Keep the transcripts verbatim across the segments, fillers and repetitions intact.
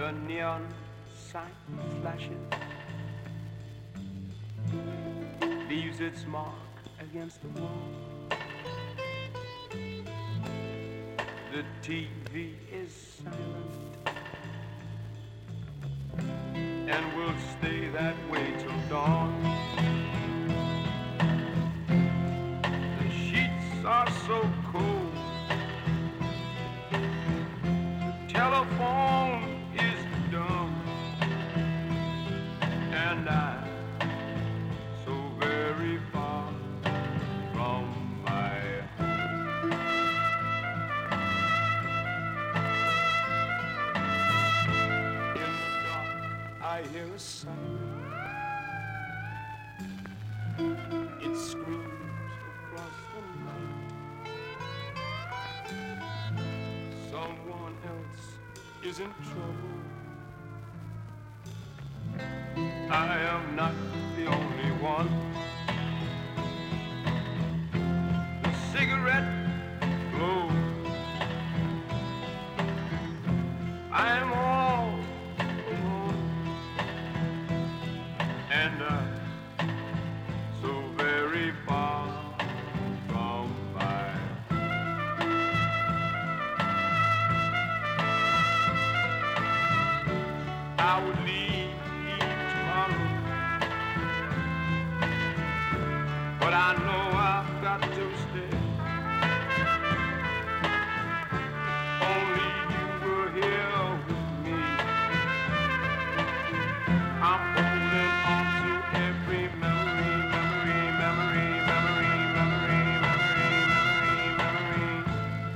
The neon sign flashes, leaves its mark against the wall. The T V is silent and will stay that way till dawn. The sheets are so cold, the telephone is dumb, and I so very far from my home. In the dark I hear a siren, it screams across the night. Someone else is in trouble. I am not the only one. The cigarette glows. I am all alone, and I'm so very far from my I would leave tomorrow, but I know I've got to stay. Only you were here with me. I'm holding on to every memory, memory, memory, memory, memory, memory, memory, memory.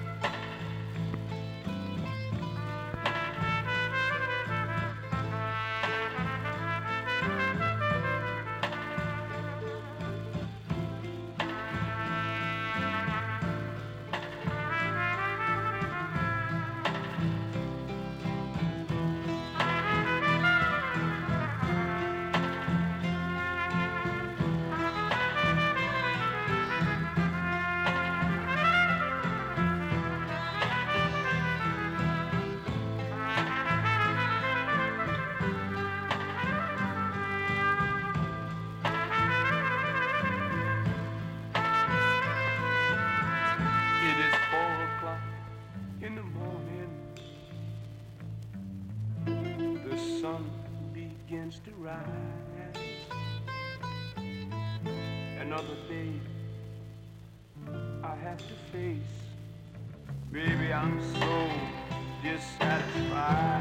It is four o'clock in the morning. The sun begins to rise. Another day I have to face. Baby, I'm so dissatisfied.